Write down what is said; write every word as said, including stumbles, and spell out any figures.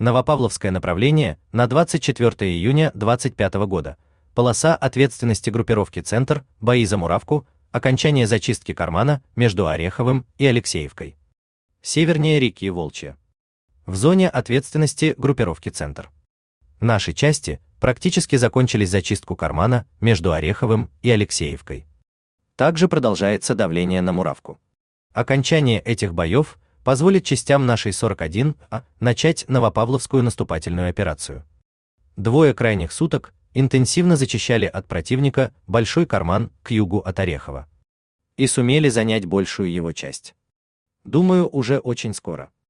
Новопавловское направление на двадцать четвёртое июня двадцать пятого года. Полоса ответственности группировки «Центр», бои за Муравку, окончание зачистки Кармана между Ореховым и Алексеевкой. Севернее реки Волчья. В зоне ответственности группировки «Центр». Наши части практически закончили зачистку Кармана между Ореховым и Алексеевкой. Также продолжается давление на Муравку. Окончание этих боев позволит частям нашей сорок один А начать Новопавловскую наступательную операцию. Двое крайних суток интенсивно зачищали от противника Большой Карман к югу от Орехова. И сумели занять большую его часть. Думаю, уже очень скоро.